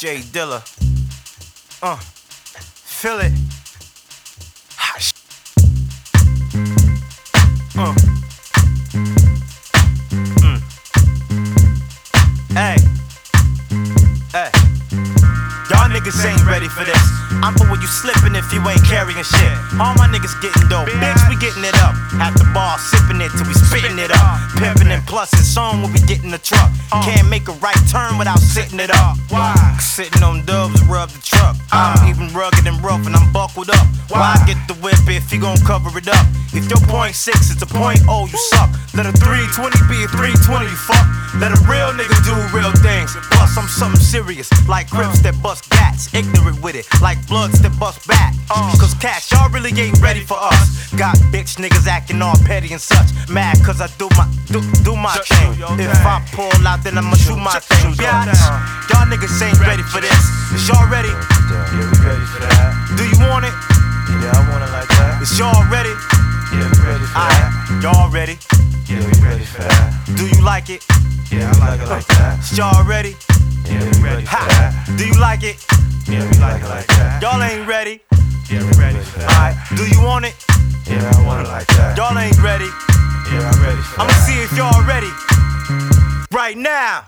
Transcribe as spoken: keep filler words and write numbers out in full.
J Dilla. Uh, feel it. Hot sh uh. Mm. Hey. Hey. Y'all niggas ain't ready for this. I'm for when you slippin' if you ain't carrying shit. All my niggas getting dope, bitch, we getting it up. At the bar, sippin' it till we spittin' it up. Pimpin' and plussin' song when we get in the truck. Can't make a right turn without sitting it up. Why? Sitting on dubs, rub the truck. I'm even rugged and rough and I'm buckled up. Why get the whip if you gon' cover it up? If your point six is a point oh, you suck. Let a three twenty be a three twenty, you fuck. Let a real nigga do real things. Plus I'm something serious, like Crips that bust gats. Ignorant with it, like Bloods that bust back. Cause cash, y'all really ain't ready for us. Got bitch niggas acting all petty and such. Mad cause I do my, do, do my thing. If I pull out then I'ma do my thing, bitch. Y'all niggas ain't ready for this. Is y'all ready? Yeah, we ready for that. Do you want it? Yeah, I want it like that. Is y'all ready? Yeah, we ready for that. Alright, y'all ready? Yeah, we ready for that. Do you like it? Yeah, I like it like that. Is y'all ready? Yeah, we ready for that. Do you like it? Yeah, we like it like that. Y'all ain't ready? Yeah, we ready for that. Alright, do you want it? Yeah, I want it like that. Y'all ain't ready? Yeah, I'm ready for I'ma that. see if y'all ready right now.